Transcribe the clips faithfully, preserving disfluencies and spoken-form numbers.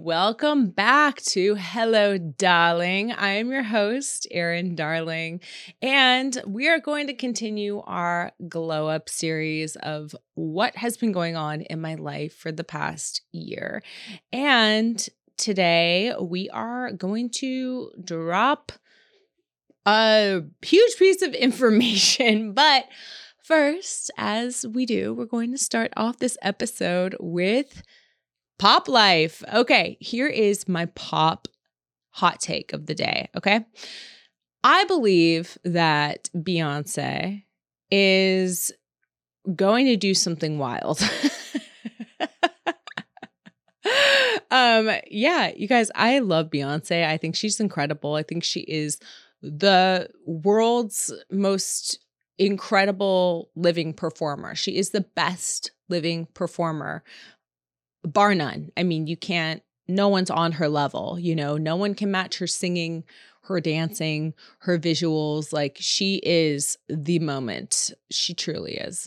Welcome back to Hello, Darling. I am your host, Erin Darling, and we are going to continue our glow up series of what has been going on in my life for the past year. And today we are going to drop a huge piece of information, but first, as we do, we're going to start off this episode with pop life. Okay, here is my pop hot take of the day, okay? I believe that Beyonce is going to do something wild. um, yeah, you guys, I love Beyonce. I think she's incredible. I think she is the world's most incredible living performer. She is the best living performer, bar none. I mean, you can't, no one's on her level, you know, no one can match her singing, her dancing, her visuals. Like, she is the moment. She truly is.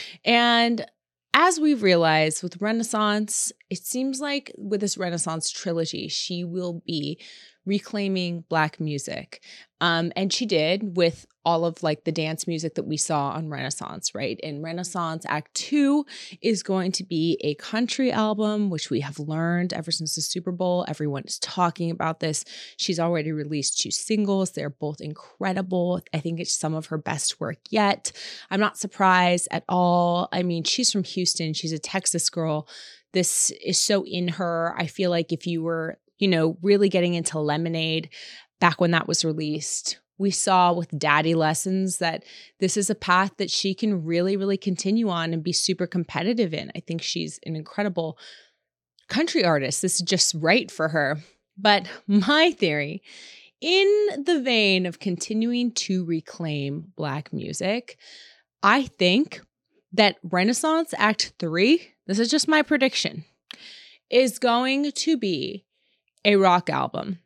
And as we've realized with Renaissance, it seems like with this Renaissance trilogy, she will be reclaiming Black music. Um, and she did with all of like the dance music that we saw on Renaissance, right? In Renaissance, Act Two is going to be a country album, which we have learned ever since the Super Bowl. Everyone is talking about this. She's already released two singles. They're both incredible. I think it's some of her best work yet. I'm not surprised at all. I mean, she's from Houston. She's a Texas girl. This is so in her. I feel like if you were, you know, really getting into Lemonade back when that was released, we saw with Daddy Lessons that this is a path that she can really, really continue on and be super competitive in. I think she's an incredible country artist. This is just right for her. But my theory, in the vein of continuing to reclaim Black music, I think that Renaissance Act Three, this is just my prediction, is going to be a rock album.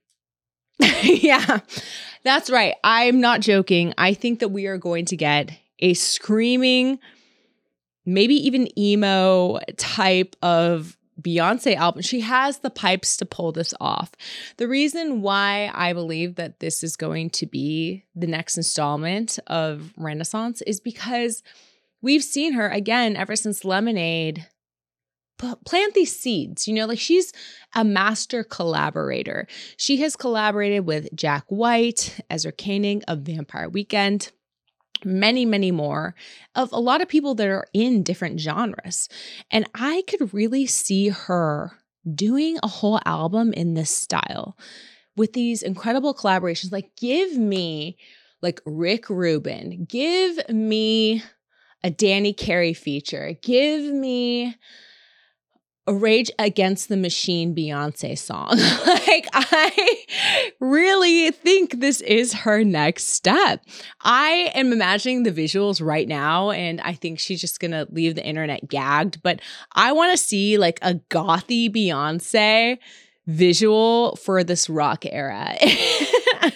Yeah, that's right. I'm not joking. I think that we are going to get a screaming, maybe even emo type of Beyonce album. She has the pipes to pull this off. The reason why I believe that this is going to be the next installment of Renaissance is because we've seen her again ever since Lemonade plant these seeds, you know, like she's a master collaborator. She has collaborated with Jack White, Ezra Koenig of Vampire Weekend, many, many more, of a lot of people that are in different genres. And I could really see her doing a whole album in this style with these incredible collaborations. Like, give me like Rick Rubin, give me a Danny Carey feature, give me a Rage Against the Machine Beyonce song. Like, I really think this is her next step. I am imagining the visuals right now, and I think she's just gonna leave the internet gagged, but I want to see like a gothy Beyonce visual for this rock era. I,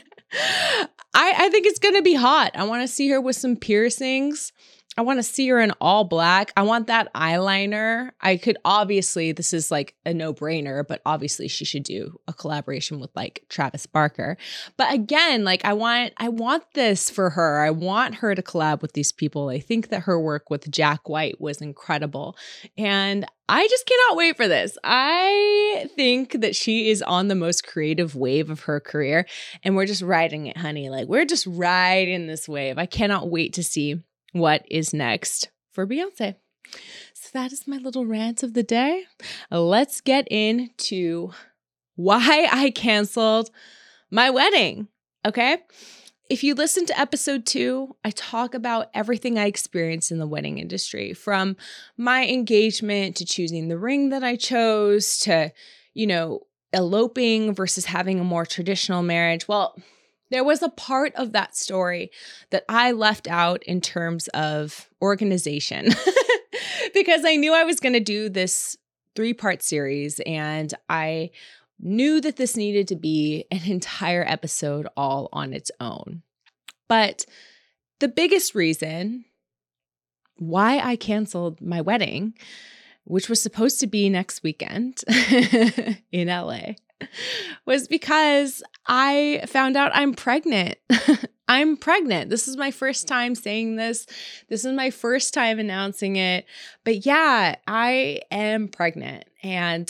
I think it's gonna be hot. I want to see her with some piercings. I want to see her in all black. I want that eyeliner. I could obviously, this is like a no-brainer, but obviously she should do a collaboration with like Travis Barker. But again, like I want, I want this for her. I want her to collab with these people. I think that her work with Jack White was incredible. And I just cannot wait for this. I think that she is on the most creative wave of her career, and we're just riding it, honey. Like, we're just riding this wave. I cannot wait to see what is next for Beyonce. So that is my little rant of the day. Let's get into why I canceled my wedding, okay? If you listen to episode two, I talk about everything I experienced in the wedding industry, from my engagement to choosing the ring that I chose to, you know, eloping versus having a more traditional marriage. Well, there was a part of that story that I left out in terms of organization because I knew I was going to do this three-part series, and I knew that this needed to be an entire episode all on its own. But the biggest reason why I canceled my wedding which was supposed to be next weekend in L A, was because I found out I'm pregnant. I'm pregnant. This is my first time saying this. This is my first time announcing it. But yeah, I am pregnant. And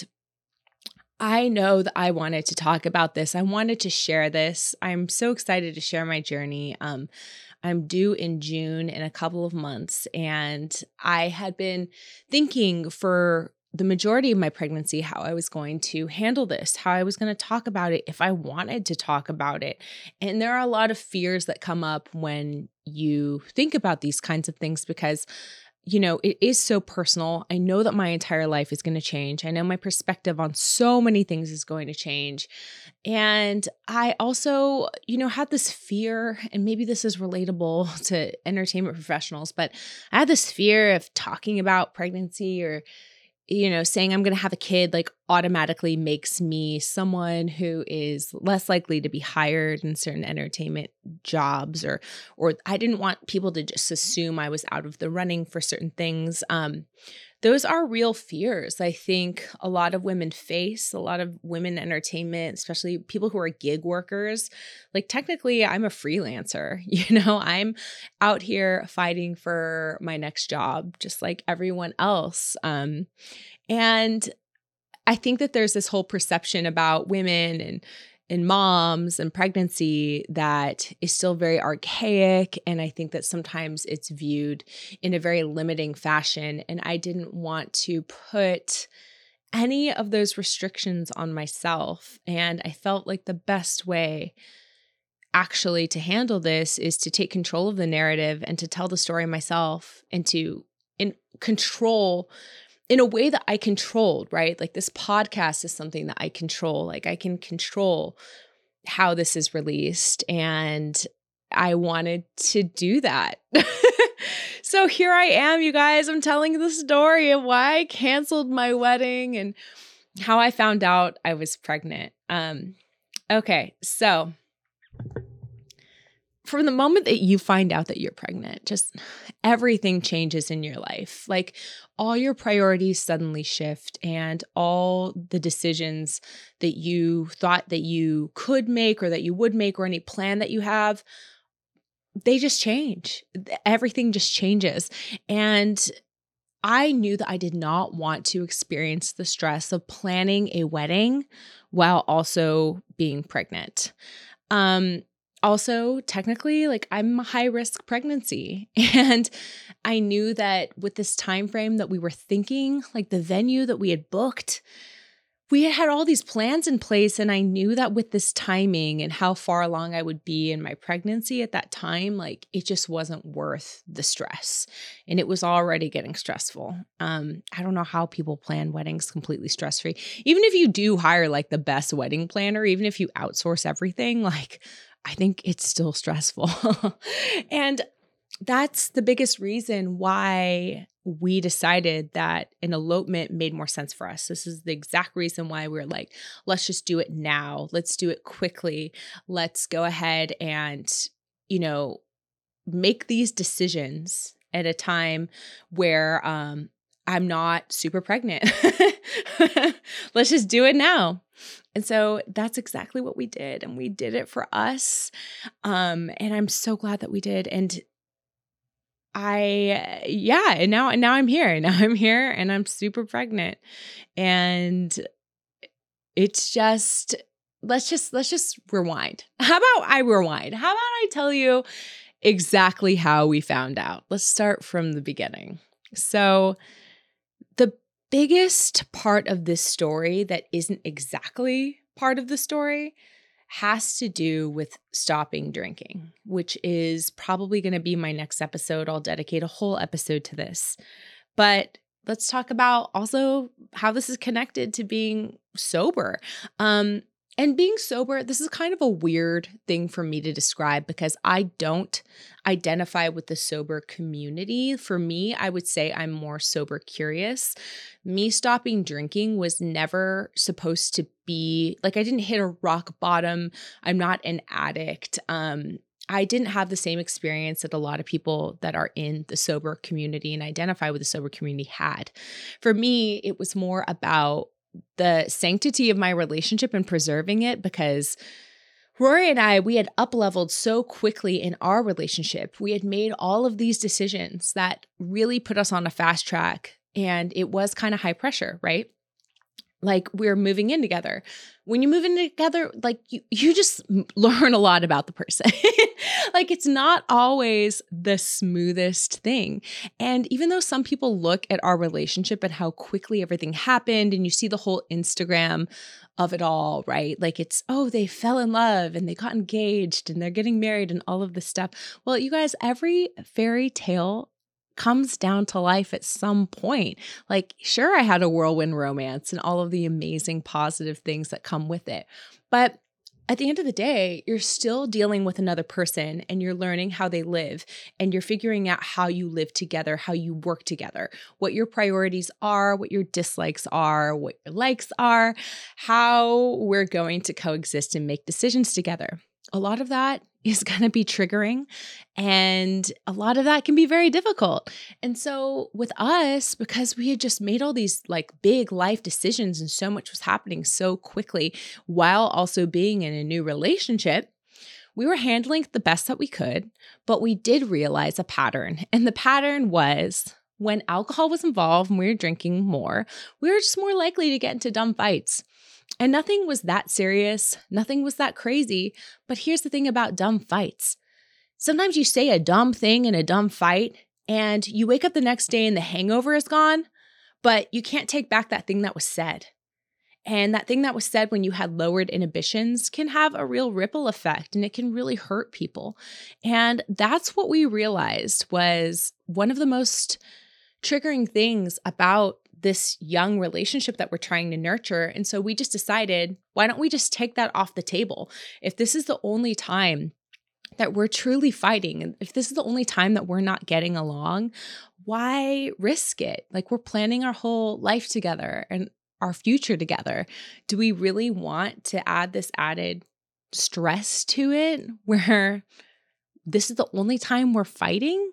I know that I wanted to talk about this. I wanted to share this. I'm so excited to share my journey. Um, I'm due in June in a couple of months, and I had been thinking for the majority of my pregnancy how I was going to handle this, how I was going to talk about it, if I wanted to talk about it. And there are a lot of fears that come up when you think about these kinds of things because you know, it is so personal. I know that my entire life is going to change. I know my perspective on so many things is going to change. And I also, you know, had this fear, and maybe this is relatable to entertainment professionals, but I had this fear of talking about pregnancy or you know, saying I'm going to have a kid like automatically makes me someone who is less likely to be hired in certain entertainment jobs or or I didn't want people to just assume I was out of the running for certain things. Um, those are real fears I think a lot of women face, a lot of women in entertainment, especially people who are gig workers. Like technically I'm a freelancer, you know, I'm out here fighting for my next job just like everyone else. Um, and I think that there's this whole perception about women and and moms and pregnancy that is still very archaic. And I think that sometimes it's viewed in a very limiting fashion. And I didn't want to put any of those restrictions on myself. And I felt like the best way actually to handle this is to take control of the narrative and to tell the story myself and to in control in a way that I controlled, right? Like this podcast is something that I control. Like I can control how this is released. And I wanted to do that. So here I am, you guys. I'm telling the story of why I canceled my wedding and how I found out I was pregnant. Um, okay, so from the moment that you find out that you're pregnant, just everything changes in your life. Like all your priorities suddenly shift and all the decisions that you thought that you could make or that you would make or any plan that you have, they just change. Everything just changes. And I knew that I did not want to experience the stress of planning a wedding while also being pregnant. Um, Also, technically, like I'm a high risk pregnancy. And I knew that with this time frame that we were thinking, like the venue that we had booked, we had had all these plans in place. And I knew that with this timing and how far along I would be in my pregnancy at that time, like it just wasn't worth the stress. And it was already getting stressful. Um, I don't know how people plan weddings completely stress free. Even if you do hire like the best wedding planner, even if you outsource everything, like I think it's still stressful. And that's the biggest reason why we decided that an elopement made more sense for us. This is the exact reason why we're like, let's just do it now. Let's do it quickly. Let's go ahead and, you know, make these decisions at a time where um, I'm not super pregnant. Let's just do it now. And so that's exactly what we did. And we did it for us. Um, and I'm so glad that we did. And I, yeah, and now, and now I'm here. Now I'm here and I'm super pregnant. And it's just, let's just, let's just rewind. How about I rewind? How about I tell you exactly how we found out? Let's start from the beginning. So the biggest part of this story that isn't exactly part of the story has to do with stopping drinking, which is probably going to be my next episode. I'll dedicate a whole episode to this. But let's talk about also how this is connected to being sober. Um, and being sober, this is kind of a weird thing for me to describe because I don't identify with the sober community. For me, I would say I'm more sober curious. Me stopping drinking was never supposed to be like I didn't hit a rock bottom. I'm not an addict. Um, I didn't have the same experience that a lot of people that are in the sober community and identify with the sober community had. For me, it was more about the sanctity of my relationship and preserving it, because Rory and I, we had up-leveled so quickly in our relationship. We had made all of these decisions that really put us on a fast track, and it was kind of high pressure, right? Like, we're moving in together. When you move in together, like you, you just learn a lot about the person. Like, it's not always the smoothest thing. And even though some people look at our relationship and how quickly everything happened, and you see the whole Instagram of it all, right? Like, it's, oh, they fell in love and they got engaged and they're getting married and all of this stuff. Well, you guys, every fairy tale comes down to life at some point. Like, sure, I had a whirlwind romance and all of the amazing positive things that come with it. But at the end of the day, you're still dealing with another person, and you're learning how they live, and you're figuring out how you live together, how you work together, what your priorities are, what your dislikes are, what your likes are, how we're going to coexist and make decisions together. A lot of that is going to be triggering, and a lot of that can be very difficult. And so with us, because we had just made all these like big life decisions and so much was happening so quickly while also being in a new relationship, we were handling it the best that we could, but we did realize a pattern. And the pattern was, when alcohol was involved and we were drinking more, we were just more likely to get into dumb fights. And nothing was that serious. Nothing was that crazy. But here's the thing about dumb fights. Sometimes you say a dumb thing in a dumb fight, and you wake up the next day and the hangover is gone, but you can't take back that thing that was said. And that thing that was said when you had lowered inhibitions can have a real ripple effect, and it can really hurt people. And that's what we realized was one of the most triggering things about this young relationship that we're trying to nurture. And so we just decided, why don't we just take that off the table? If this is the only time that we're truly fighting, and if this is the only time that we're not getting along, why risk it? Like, we're planning our whole life together and our future together. Do we really want to add this added stress to it where this is the only time we're fighting?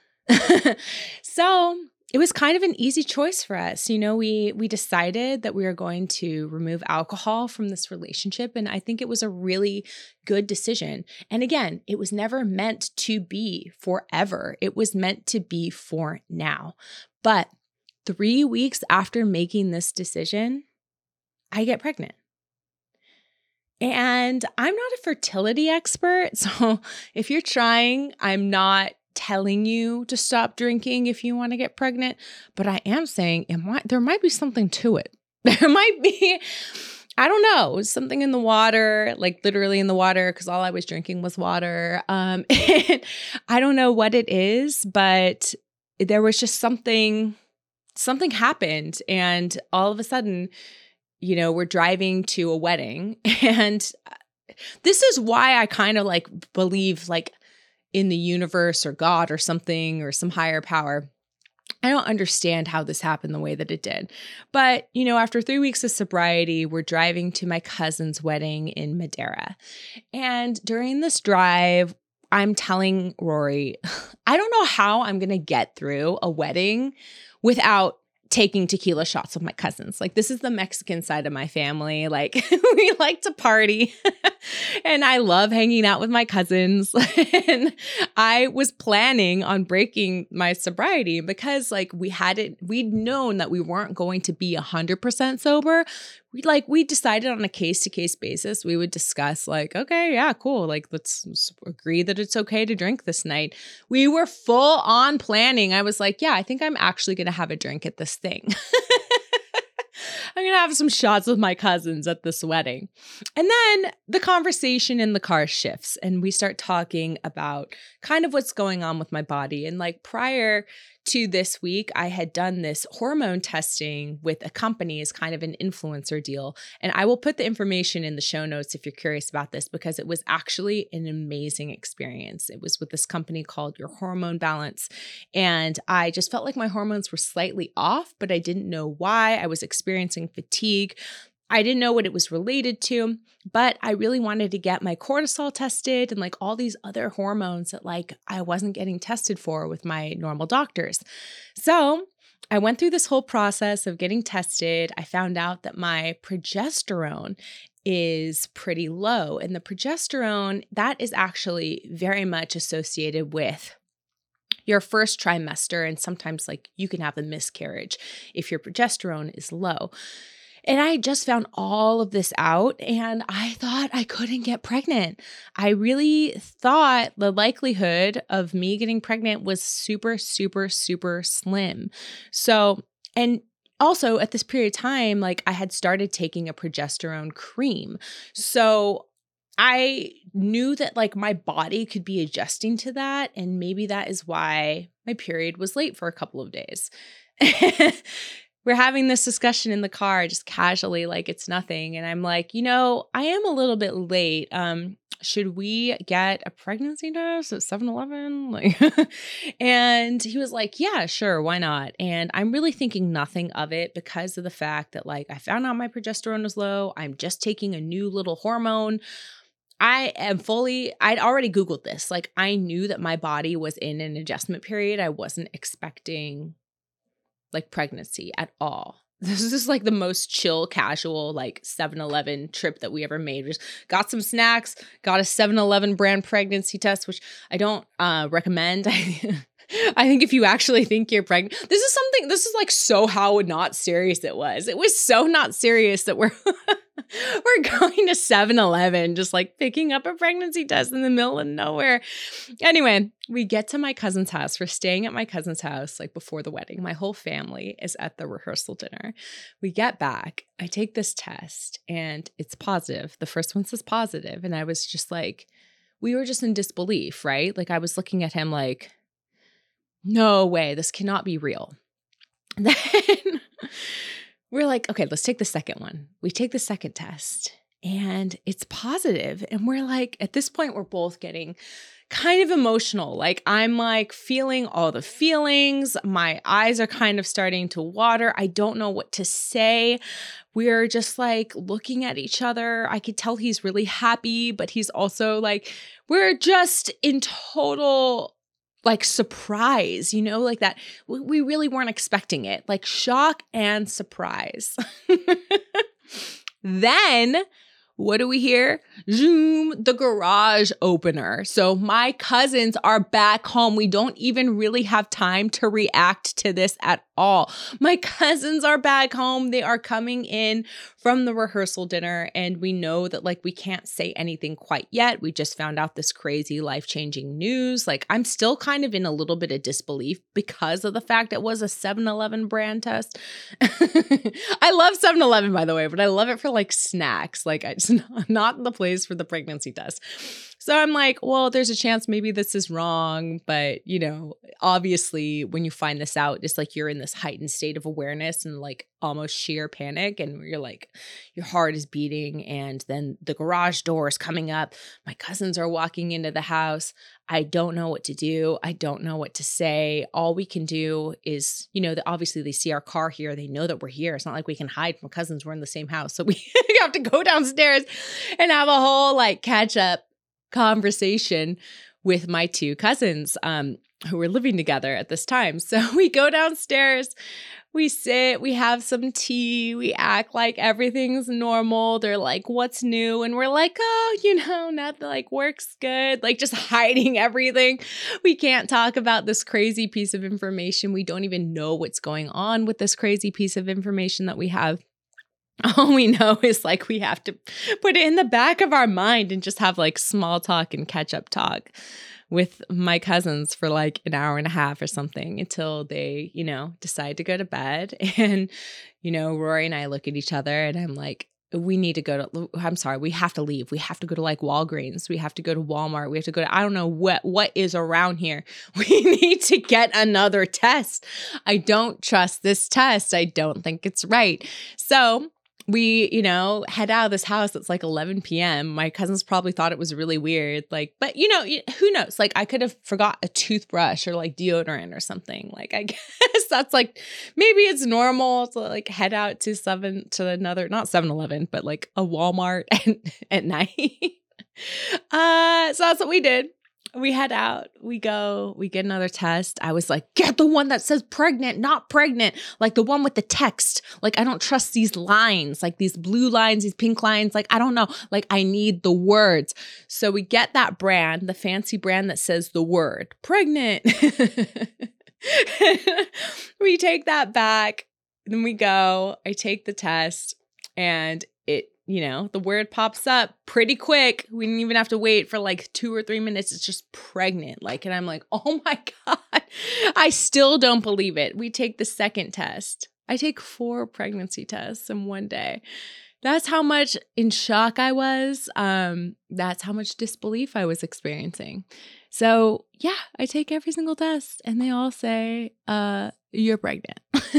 So it was kind of an easy choice for us. You know, we we decided that we were going to remove alcohol from this relationship, and I think it was a really good decision. And again, it was never meant to be forever. It was meant to be for now. But three weeks after making this decision, I get pregnant. And I'm not a fertility expert, so if you're trying, I'm not telling you to stop drinking if you want to get pregnant, but I am saying it might, there might be something to it. There might be, I don't know, something in the water, like literally in the water, because all I was drinking was water. Um, and I don't know what it is, but there was just something, something happened. And all of a sudden, you know, we're driving to a wedding. And this is why I kind of like believe like in the universe or God or something or some higher power. I don't understand how this happened the way that it did. But, you know, after three weeks of sobriety, we're driving to my cousin's wedding in Madeira. And during this drive, I'm telling Rory, I don't know how I'm going to get through a wedding without taking tequila shots with my cousins. Like, this is the Mexican side of my family. Like, we like to party and I love hanging out with my cousins. And I was planning on breaking my sobriety because like we hadn't, we'd known that we weren't going to be a hundred percent sober. We like, we decided on a case to case basis, we would discuss like, okay, yeah, cool. Like, let's, let's agree that it's okay to drink this night. We were full on planning. I was like, yeah, I think I'm actually going to have a drink at this thing. I'm going to have some shots with my cousins at this wedding. And then the conversation in the car shifts and we start talking about kind of what's going on with my body. And like prior to this week, I had done this hormone testing with a company as kind of an influencer deal. And I will put the information in the show notes if you're curious about this, because it was actually an amazing experience. It was with this company called Your Hormone Balance. And I just felt like my hormones were slightly off, but I didn't know why. I was experiencing fatigue. I didn't know what it was related to, but I really wanted to get my cortisol tested and like all these other hormones that like I wasn't getting tested for with my normal doctors. So I went through this whole process of getting tested. I found out that my progesterone is pretty low, and the progesterone, that is actually very much associated with your first trimester, and sometimes like you can have a miscarriage if your progesterone is low. And I just found all of this out, and I thought I couldn't get pregnant. I really thought the likelihood of me getting pregnant was super, super, super slim. So, and also at this period of time, like I had started taking a progesterone cream. So I knew that like my body could be adjusting to that, and maybe that is why my period was late for a couple of days. We're having this discussion in the car just casually, like it's nothing. And I'm like, you know, I am a little bit late. Um, should we get a pregnancy test at seven eleven? Like, and he was like, yeah, sure. Why not? And I'm really thinking nothing of it because of the fact that like I found out my progesterone was low. I'm just taking a new little hormone. I am fully, I'd already Googled this. Like I knew that my body was in an adjustment period. I wasn't expecting like pregnancy at all. This is just like the most chill, casual, like seven eleven trip that we ever made. We just got some snacks, got a seven eleven brand pregnancy test, which I don't uh, recommend. I think if you actually think you're pregnant, this is something, this is like so how not serious it was. It was so not serious that we're we're going to seven eleven, just like picking up a pregnancy test in the middle of nowhere. Anyway, we get to my cousin's house. We're staying at my cousin's house like before the wedding. My whole family is at the rehearsal dinner. We get back. I take this test and it's positive. The first one says positive. And I was just like, we were just in disbelief, right? Like I was looking at him like, no way, this cannot be real. Then we're like, okay, let's take the second one. We take the second test and it's positive. And we're like, at this point, we're both getting kind of emotional. Like I'm like feeling all the feelings. My eyes are kind of starting to water. I don't know what to say. We're just like looking at each other. I could tell he's really happy, but he's also like, we're just in total like surprise, you know, like that. We really weren't expecting it, like shock and surprise. Then what do we hear? Zoom, the garage opener. So my cousins are back home. We don't even really have time to react to this at all. My cousins are back home. They are coming in from the rehearsal dinner, and we know that like we can't say anything quite yet. We just found out this crazy life-changing news. Like I'm still kind of in a little bit of disbelief because of the fact it was a seven eleven brand test. I love seven eleven, by the way, but I love it for like snacks. Like I just not the place for the pregnancy test. So I'm like, well, there's a chance maybe this is wrong. But, you know, obviously when you find this out, it's like you're in this heightened state of awareness and like almost sheer panic. And you're like, your heart is beating. And then the garage door is coming up. My cousins are walking into the house. I don't know what to do. I don't know what to say. All we can do is, you know, the, obviously they see our car here. They know that we're here. It's not like we can hide from cousins. We're in the same house. So we have to go downstairs and have a whole like catch up conversation with my two cousins um, who were living together at this time. So we go downstairs, we sit, we have some tea, we act like everything's normal. They're like, what's new? And we're like, oh, you know, nothing, like work's good, like just hiding everything. We can't talk about this crazy piece of information. We don't even know what's going on with this crazy piece of information that we have. All we know is like we have to put it in the back of our mind and just have like small talk and catch up talk with my cousins for like an hour and a half or something until they, you know, decide to go to bed. And, you know, Rory and I look at each other and I'm like, we need to go to, I'm sorry, we have to leave. We have to go to like Walgreens. We have to go to Walmart. We have to go to, I don't know what, what is around here. We need to get another test. I don't trust this test. I don't think it's right. So we, you know, head out of this house. It's like eleven p.m. My cousins probably thought it was really weird. Like, but you know, y- who knows? Like, I could have forgot a toothbrush or like deodorant or something. Like, I guess that's like, maybe it's normal to like head out to seven to another, not seven eleven, but like a Walmart at, at night. uh, so that's what we did. We head out, we go, we get another test. I was like, get the one that says pregnant, not pregnant, like the one with the text. Like, I don't trust these lines, like these blue lines, these pink lines. Like, I don't know. Like, I need the words. So we get that brand, the fancy brand that says the word pregnant. We take that back. Then we go, I take the test, and it, you know, the word pops up pretty quick. We didn't even have to wait for like two or three minutes. It's just pregnant. Like, and I'm like, oh my God, I still don't believe it. We take the second test. I take four pregnancy tests in one day. That's how much in shock I was. Um, that's how much disbelief I was experiencing. So yeah, I take every single test and they all say, uh, you're pregnant.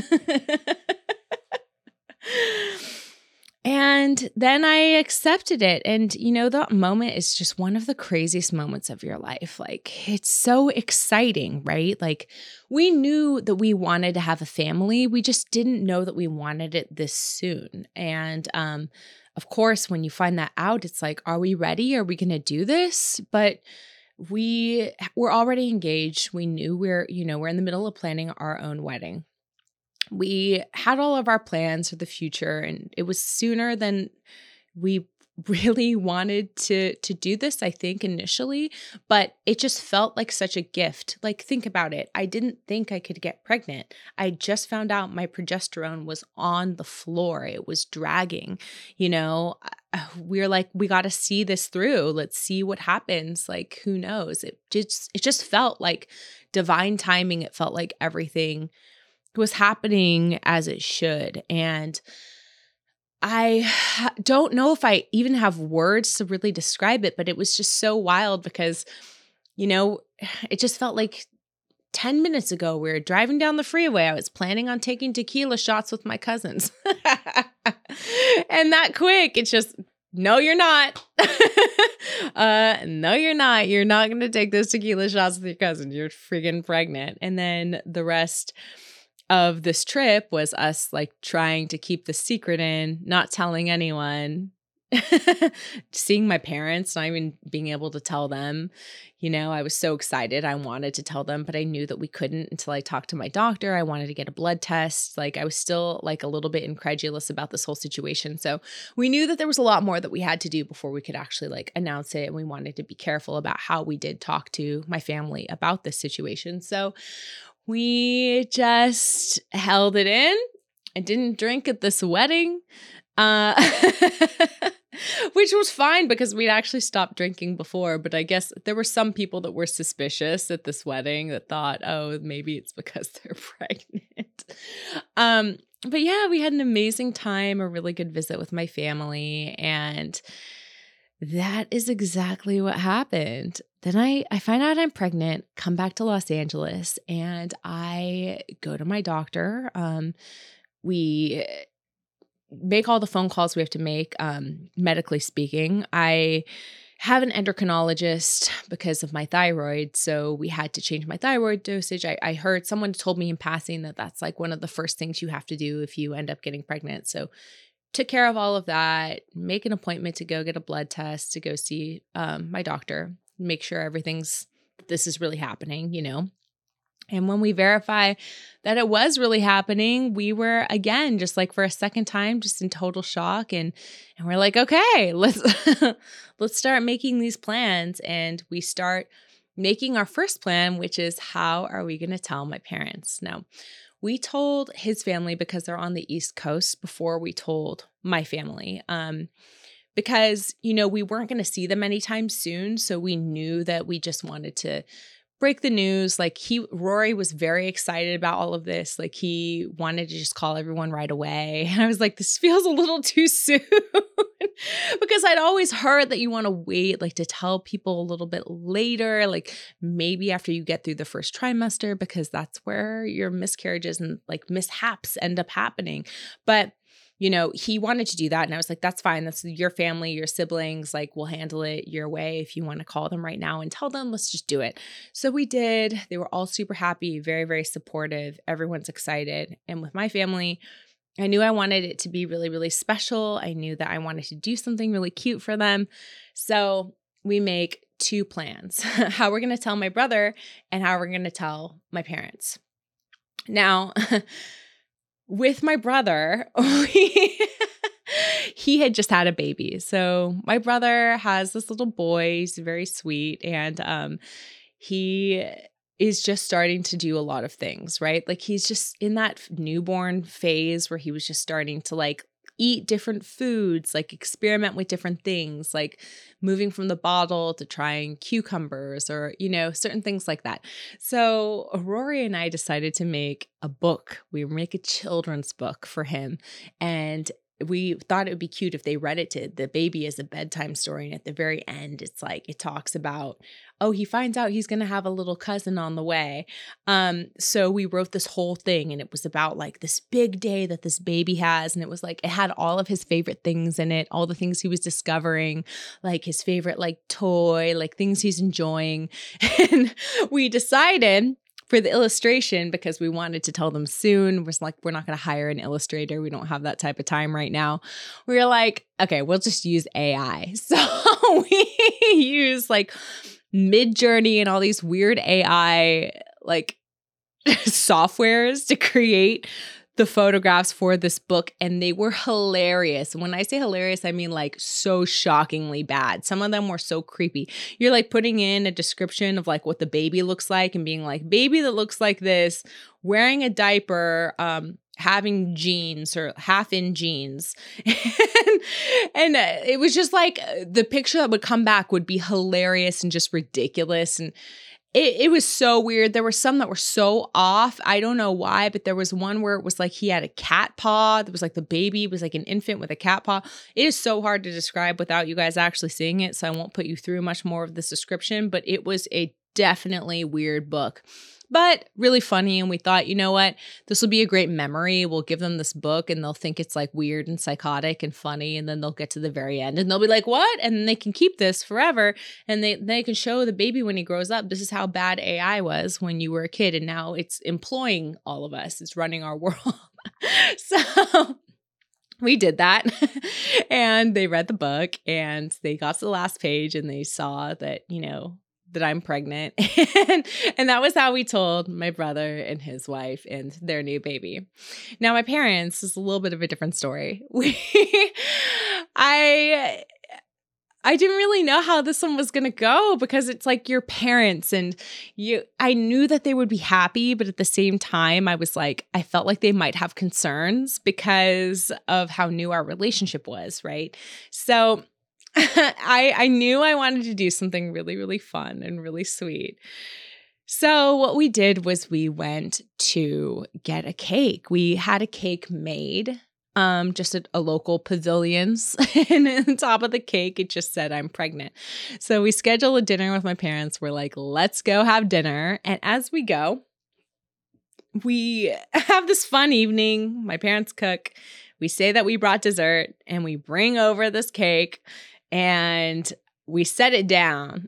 And then I accepted it. And, you know, that moment is just one of the craziest moments of your life. Like, it's so exciting, right? Like, we knew that we wanted to have a family. We just didn't know that we wanted it this soon. And, um, of course, when you find that out, it's like, are we ready? Are we going to do this? But we were already engaged. We knew we're, you know, we're in the middle of planning our own wedding. We had all of our plans for the future, and it was sooner than we really wanted to to do this, I think, initially, but it just felt like such a gift. Like, think about it. I didn't think I could get pregnant. I just found out my progesterone was on the floor. It was dragging, you know. We we're like, we got to see this through. Let's see what happens. Like, who knows? It just it just felt like divine timing. It felt like everything was happening as it should. And I don't know if I even have words to really describe it, but it was just so wild because, you know, it just felt like ten minutes ago we were driving down the freeway. I was planning on taking tequila shots with my cousins. And that quick, it's just, no, you're not. uh, no, you're not. You're not going to take those tequila shots with your cousin. You're freaking pregnant. And then the rest of this trip was us like trying to keep the secret in, not telling anyone, seeing my parents, not even being able to tell them. You know, I was so excited. I wanted to tell them, but I knew that we couldn't until I talked to my doctor. I wanted to get a blood test. Like, I was still like a little bit incredulous about this whole situation. So we knew that there was a lot more that we had to do before we could actually like announce it. And we wanted to be careful about how we did talk to my family about this situation. So we just held it in. I didn't drink at this wedding, uh, which was fine because we'd actually stopped drinking before. But I guess there were some people that were suspicious at this wedding that thought, oh, maybe it's because they're pregnant. Um, but yeah, we had an amazing time, a really good visit with my family. And that is exactly what happened. Then I, I find out I'm pregnant, come back to Los Angeles, and I go to my doctor. Um, we make all the phone calls we have to make, um, medically speaking. I have an endocrinologist because of my thyroid, so we had to change my thyroid dosage. I, I heard someone told me in passing that that's like one of the first things you have to do if you end up getting pregnant. So took care of all of that, make an appointment to go get a blood test, to go see um, my doctor, make sure everything's, this is really happening, you know. And when we verify that it was really happening, we were, again, just like for a second time, just in total shock. And, and we're like, okay, let's, let's start making these plans. And we start making our first plan, which is, how are we going to tell my parents? Now, we told his family because they're on the East Coast before we told my family. Um, because, you know, we weren't going to see them anytime soon. So we knew that we just wanted to break the news. Like, he, Rory was very excited about all of this. Like, he wanted to just call everyone right away. And I was like, this feels a little too soon. Because I'd always heard that you want to wait, like, to tell people a little bit later, like maybe after you get through the first trimester, because that's where your miscarriages and like mishaps end up happening. But you know, he wanted to do that. And I was like, that's fine. That's your family, your siblings. Like, we'll handle it your way. If you want to call them right now and tell them, let's just do it. So we did. They were all super happy, very, very supportive. Everyone's excited. And with my family, I knew I wanted it to be really, really special. I knew that I wanted to do something really cute for them. So we make two plans, how we're going to tell my brother and how we're going to tell my parents. Now, with my brother, we, he had just had a baby. So my brother has this little boy. He's very sweet. And um, he is just starting to do a lot of things, right? Like he's just in that newborn phase where he was just starting to like eat different foods, like experiment with different things, like moving from the bottle to trying cucumbers or, you know, certain things like that. So Rory and I decided to make a book. We would make a children's book for him. And we thought it would be cute if they read it to the baby as a bedtime story. And at the very end, it's like, it talks about, oh, he finds out he's going to have a little cousin on the way. Um, so we wrote this whole thing and it was about like this big day that this baby has. And it was like, it had all of his favorite things in it, all the things he was discovering, like his favorite like toy, like things he's enjoying. And we decided for the illustration, because we wanted to tell them soon, we're like, we're not going to hire an illustrator. We don't have that type of time right now. We were like, okay, we'll just use A I. So we use like Midjourney and all these weird A I like softwares to create the photographs for this book, and they were hilarious. When I say hilarious, I mean like so shockingly bad. Some of them were so creepy. You're like putting in a description of like what the baby looks like and being like, baby that looks like this, wearing a diaper, um, having jeans or half in jeans. and and uh, it was just like the picture that would come back would be hilarious and just ridiculous. And It, it was so weird. There were some that were so off. I don't know why, but there was one where it was like he had a cat paw. It was like the baby was like an infant with a cat paw. It is so hard to describe without you guys actually seeing it, so I won't put you through much more of this description, but it was a definitely weird book. But really funny, and we thought, you know what, this will be a great memory. We'll give them this book and they'll think it's like weird and psychotic and funny, and then they'll get to the very end and they'll be like, what? And then they can keep this forever, and they, they can show the baby when he grows up, this is how bad A I was when you were a kid, and now it's employing all of us. It's running our world. So we did that, and they read the book and they got to the last page and they saw that, you know, that I'm pregnant. and, and that was how we told my brother and his wife and their new baby. Now, my parents is a little bit of a different story. We, I, I didn't really know how this one was going to go, because it's like your parents, and you, I knew that they would be happy, but at the same time, I was like, I felt like they might have concerns because of how new our relationship was. Right. So I, I knew I wanted to do something really, really fun and really sweet. So what we did was we went to get a cake. We had a cake made, um, just at a local pavilion's, and on top of the cake, it just said, I'm pregnant. So we scheduled a dinner with my parents. We're like, let's go have dinner. And as we go, we have this fun evening. My parents cook. We say that we brought dessert, and we bring over this cake. And we set it down.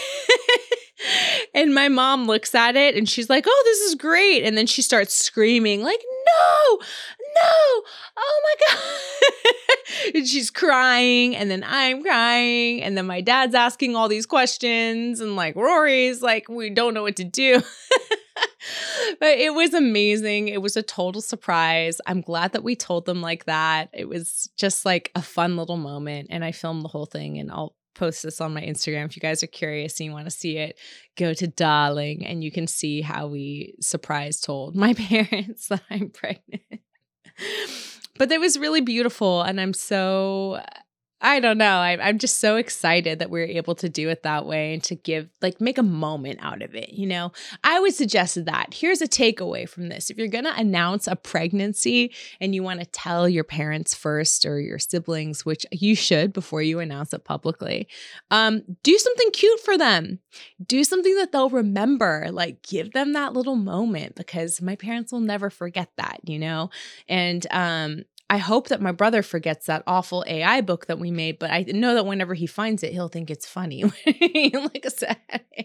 And my mom looks at it and she's like, oh, this is great. And then she starts screaming like, no, no, oh my God. And she's crying, and then I'm crying. And then my dad's asking all these questions, and like Rory's like, we don't know what to do. But it was amazing. It was a total surprise. I'm glad that we told them like that. It was just like a fun little moment. And I filmed the whole thing, and I'll post this on my Instagram. If you guys are curious and you want to see it, go to Darling and you can see how we surprise told my parents that I'm pregnant. But it was really beautiful. And I'm so, I don't know. I, I'm just so excited that we we're able to do it that way and to give, like, make a moment out of it. You know, I would suggest that. Here's a takeaway from this. If you're going to announce a pregnancy and you want to tell your parents first or your siblings, which you should before you announce it publicly, um, do something cute for them. Do something that they'll remember. Like, give them that little moment, because my parents will never forget that, you know? And, um, I hope that my brother forgets that awful A I book that we made, but I know that whenever he finds it, he'll think it's funny. Like I said.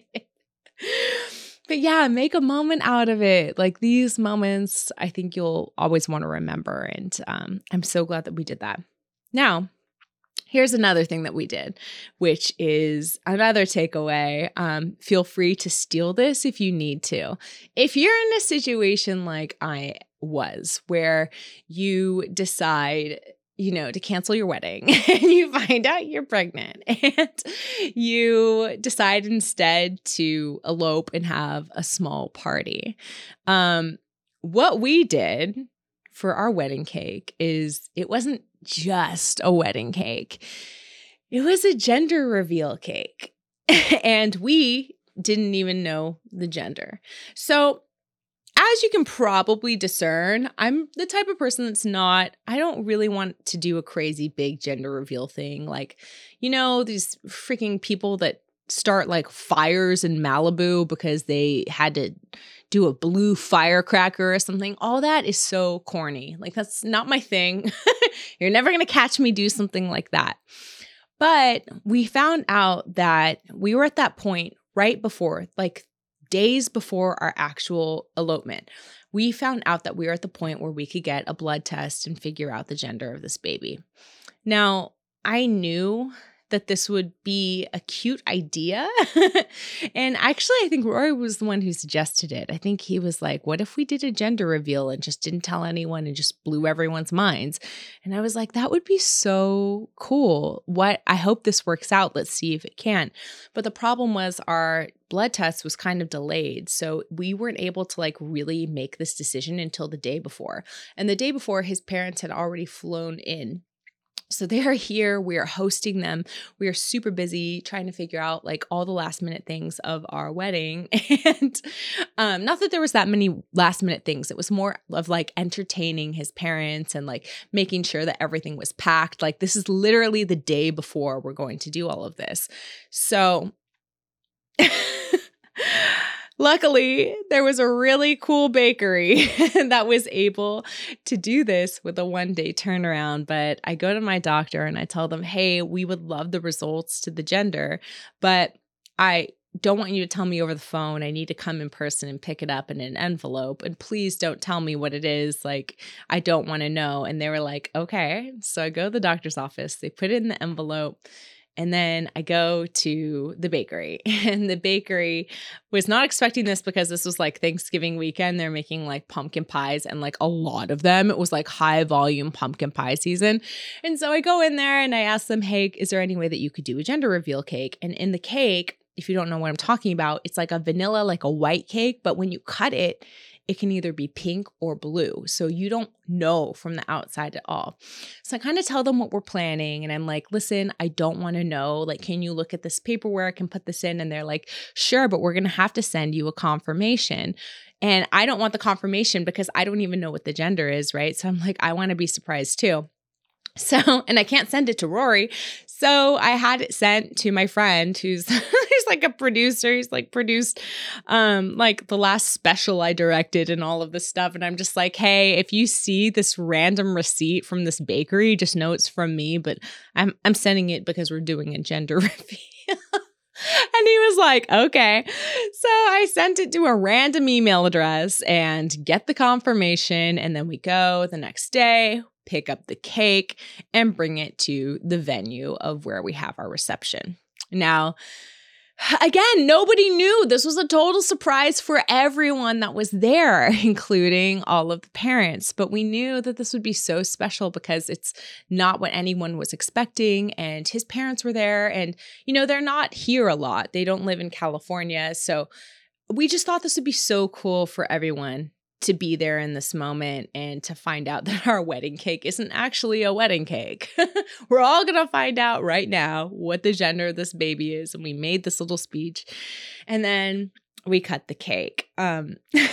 But yeah, make a moment out of it. Like these moments, I think you'll always want to remember. And um, I'm so glad that we did that. Now, here's another thing that we did, which is another takeaway. Um, feel free to steal this if you need to. If you're in a situation like I was, where you decide, you know, to cancel your wedding and you find out you're pregnant and you decide instead to elope and have a small party. Um, what we did for our wedding cake is it wasn't just a wedding cake. It was a gender reveal cake. And we didn't even know the gender. So as you can probably discern, I'm the type of person that's not, I don't really want to do a crazy big gender reveal thing. Like, you know, these freaking people that start like fires in Malibu because they had to do a blue firecracker or something. All that is so corny. Like, that's not my thing. You're never going to catch me do something like that. But we found out that we were at that point right before, like days before our actual elopement. We found out that we were at the point where we could get a blood test and figure out the gender of this baby. Now, I knew that this would be a cute idea. And actually, I think Rory was the one who suggested it. I think he was like, what if we did a gender reveal and just didn't tell anyone and just blew everyone's minds? And I was like, that would be so cool. What I hope this works out. Let's see if it can. But the problem was our blood test was kind of delayed. So we weren't able to like really make this decision until the day before. And the day before, his parents had already flown in. So they are here, we are hosting them. We are super busy trying to figure out like all the last minute things of our wedding. And um, not that there was that many last minute things. It was more of like entertaining his parents and like making sure that everything was packed. Like this is literally the day before we're going to do all of this. So luckily, there was a really cool bakery that was able to do this with a one-day turnaround. But I go to my doctor and I tell them, hey, we would love the results to the gender, but I don't want you to tell me over the phone. I need to come in person and pick it up in an envelope. And please don't tell me what it is. Like, I don't want to know. And they were like, okay. So I go to the doctor's office. They put it in the envelope. And then I go to the bakery, and the bakery was not expecting this because this was like Thanksgiving weekend. They're making like pumpkin pies and like a lot of them. It was like high volume pumpkin pie season. And so I go in there and I ask them, hey, is there any way that you could do a gender reveal cake? And in the cake, if you don't know what I'm talking about, it's like a vanilla, like a white cake. But when you cut it, it can either be pink or blue. So you don't know from the outside at all. So I kind of tell them what we're planning. And I'm like, listen, I don't want to know. Like, can you look at this paperwork and put this in? And they're like, sure, but we're going to have to send you a confirmation. And I don't want the confirmation because I don't even know what the gender is, right? So I'm like, I want to be surprised too. So, and I can't send it to Rory. So I had it sent to my friend who's who's like a producer. He's like produced um like the last special I directed and all of this stuff. And I'm just like, hey, if you see this random receipt from this bakery, just know it's from me, but I'm I'm sending it because we're doing a gender reveal. And he was like, okay. So I sent it to a random email address and get the confirmation. And then we go the next day, pick up the cake, and bring it to the venue of where we have our reception. Now, again, nobody knew. This was a total surprise for everyone that was there, including all of the parents. But we knew that this would be so special because it's not what anyone was expecting. And his parents were there. And, you know, they're not here a lot. They don't live in California. So we just thought this would be so cool for everyone to be there in this moment and to find out that our wedding cake isn't actually a wedding cake. We're all going to find out right now what the gender of this baby is. And we made this little speech and then we cut the cake. Um,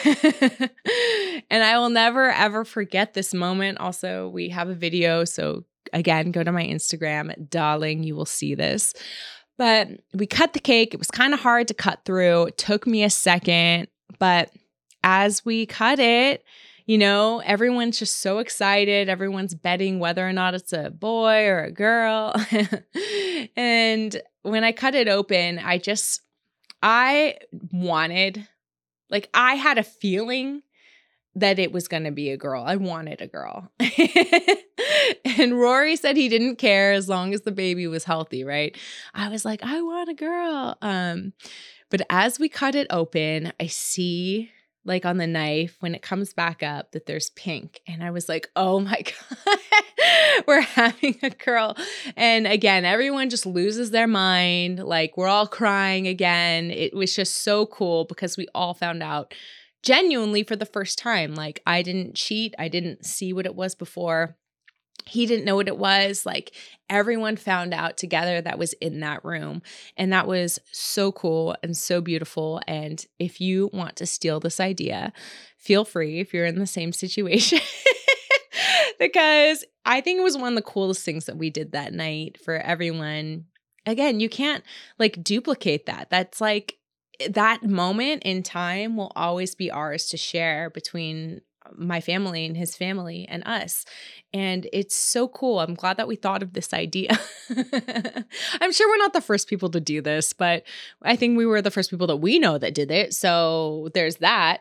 and I will never, ever forget this moment. Also, we have a video. So again, go to my Instagram, darling, you will see this. But we cut the cake. It was kind of hard to cut through. It took me a second, but as we cut it, you know, everyone's just so excited. Everyone's betting whether or not it's a boy or a girl. And when I cut it open, I just, I wanted, like, I had a feeling that it was going to be a girl. I wanted a girl. And Rory said he didn't care as long as the baby was healthy, right? I was like, I want a girl. Um, but as we cut it open, I see, like, on the knife when it comes back up, that there's pink. And I was like, oh my God, we're having a girl. And again, everyone just loses their mind. Like, we're all crying again. It was just so cool because we all found out genuinely for the first time. Like, I didn't cheat. I didn't see what it was before. He didn't know what it was. Like, everyone found out together that was in that room. And that was so cool and so beautiful. And if you want to steal this idea, feel free if you're in the same situation. Because I think it was one of the coolest things that we did that night for everyone. Again, you can't, like, duplicate that. That's like, that moment in time will always be ours to share between my family and his family and us. And it's so cool. I'm glad that we thought of this idea. I'm sure we're not the first people to do this, but I think we were the first people that we know that did it. So there's that.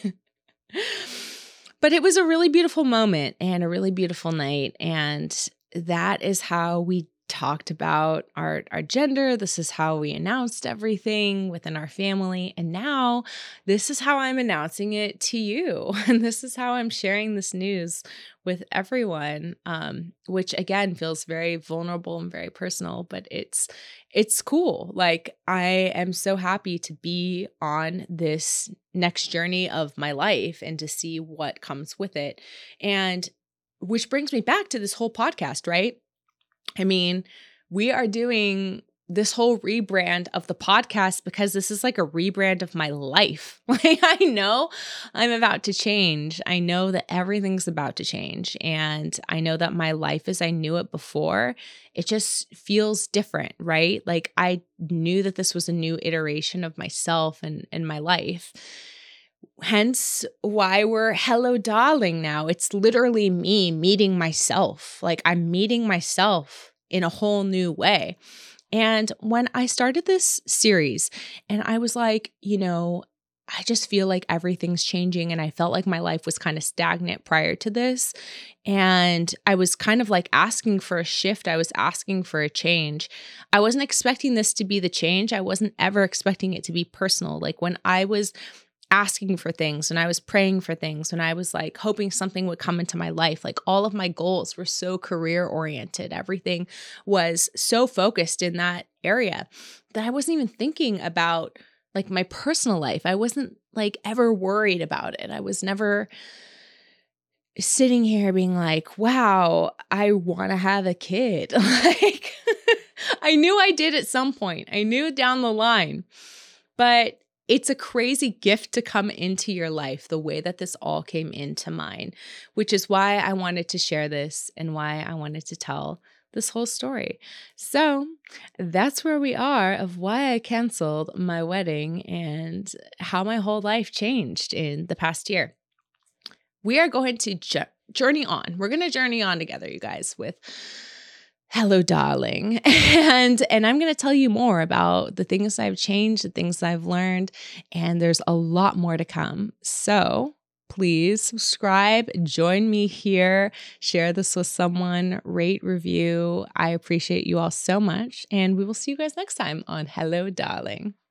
But it was a really beautiful moment and a really beautiful night. And that is how we talked about our, our gender. This is how we announced everything within our family. And now this is how I'm announcing it to you. And this is how I'm sharing this news with everyone, um, which again feels very vulnerable and very personal, but it's, it's cool. Like, I am so happy to be on this next journey of my life and to see what comes with it. And which brings me back to this whole podcast, right? I mean, we are doing this whole rebrand of the podcast because this is like a rebrand of my life. Like, I know I'm about to change. I know that everything's about to change. And I know that my life as I knew it before, it just feels different, right? Like, I knew that this was a new iteration of myself and, and my life. Hence why we're Hello Darling now. It's literally me meeting myself. Like, I'm meeting myself in a whole new way. And when I started this series and I was like, you know, I just feel like everything's changing. And I felt like my life was kind of stagnant prior to this. And I was kind of like asking for a shift. I was asking for a change. I wasn't expecting this to be the change. I wasn't ever expecting it to be personal. Like, when I was asking for things and I was praying for things and I was like hoping something would come into my life, like, all of my goals were so career oriented. Everything was so focused in that area that I wasn't even thinking about like my personal life. I wasn't like ever worried about it. I was never sitting here being like, wow, I want to have a kid. Like, I knew I did at some point. I knew down the line, but it's a crazy gift to come into your life the way that this all came into mine, which is why I wanted to share this and why I wanted to tell this whole story. So that's where we are of why I canceled my wedding and how my whole life changed in the past year. We are going to ju- journey on. We're going to journey on together, you guys, with Hello Darling. And and I'm going to tell you more about the things I've changed, the things I've learned, and there's a lot more to come. So please subscribe, join me here, share this with someone, rate, review. I appreciate you all so much, and we will see you guys next time on Hello Darling.